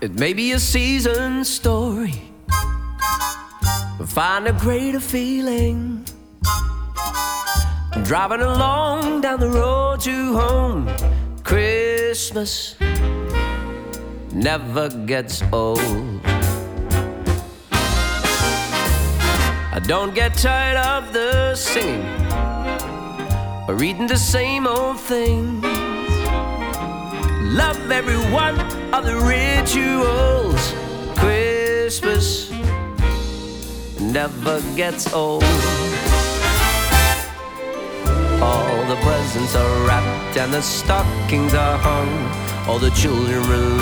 It may be a season story, but find a greater feeling driving along down the road to home. Christmas never gets old. I don't get tired of the singing or reading the same old things. Love every one of the rituals. Christmas never gets old. All the presents are wrapped and the stockings are hung. All the children released.